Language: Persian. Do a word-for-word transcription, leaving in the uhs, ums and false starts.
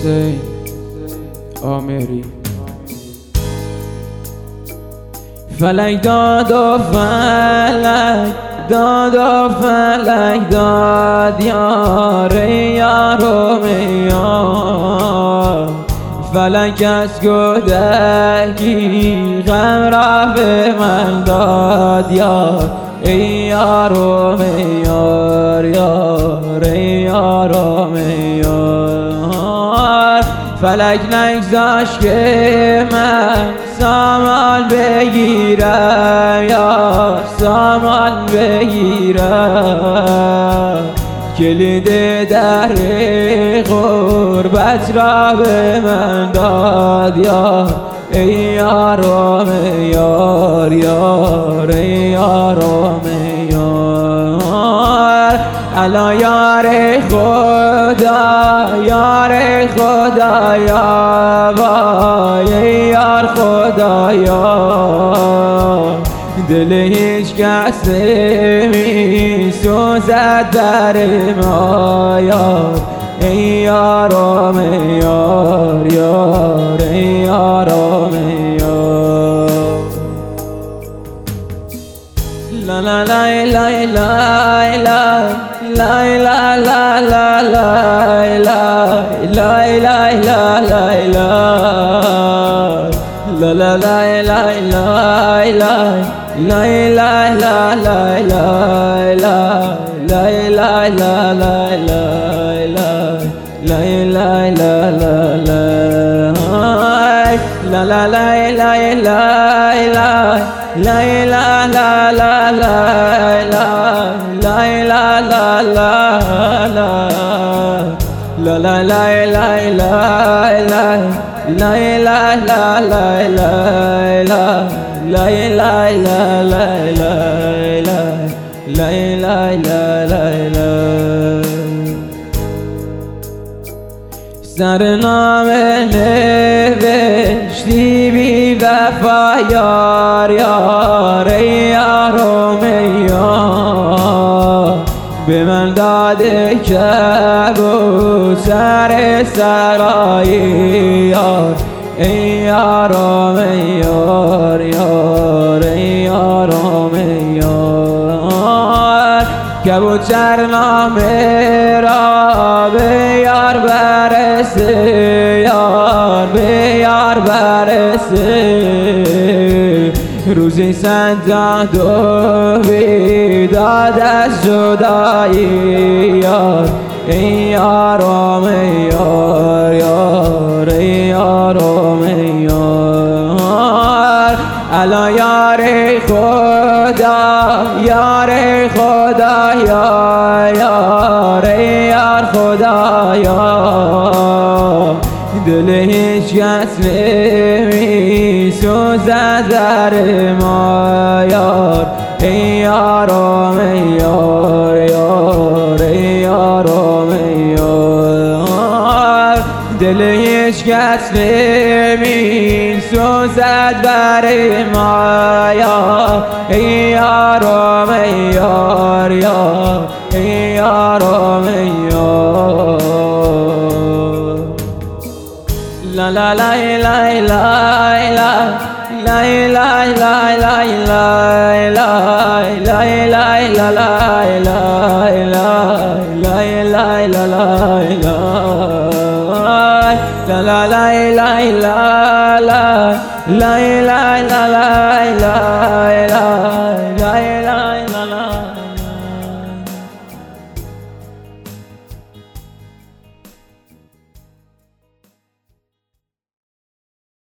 حسین آمری. فلک داد و فلک داد و فلک داد یار یارم یار. فلک از کودکی غم را به من داد یار ای یارم یار یار ای یارم یار. فلک نگذاشت که من سامان بگیرم یار سامان بگیرم. کلید در غربت را به من داد یار ای یارم یار یار ای یارم یار. الا یار خدا یار خدا یا وای یار خدا یا. دل هیچ کس نمی سوزد در ما یار ای یارم یار یار ای یارم یار. لا لا لا لا لا لا لا لا لا لا لا لا لا لا لا لا لا لا لا إله لا لا لا لا لا إله لا لا لا لا إله لا لا لا لا لا لا إله لا إله لا إله لا لا لا لا إله لا لا لا لا لا لا إله لا إله لا إله لا لا لا لا إله لا لا لا لا إله لا لا لا. سرنامه نوشتی بی وفا یار یار ای یارم یار. به من داده کبوتر سرایی یار ای یارم یار یار ای یارم یار. کبوتر نامه را به یار برسه یار به یار برسه. روزی صد و بیداد از جدایی یار ای یارم یار یار ای یارم یار. الا یار خدا یار خدا یا یار ای یار خدا یا. دل هیچ کس نمی سوزد در ما یار ای یارم یار یار ای یارم یار. دل هیچ کس نمی سوزد بر ما یار ای یارم یار یار ای یارم یار. لا لا لا لا لا لا لا لا لا لا لا لا لا لا لا لا لا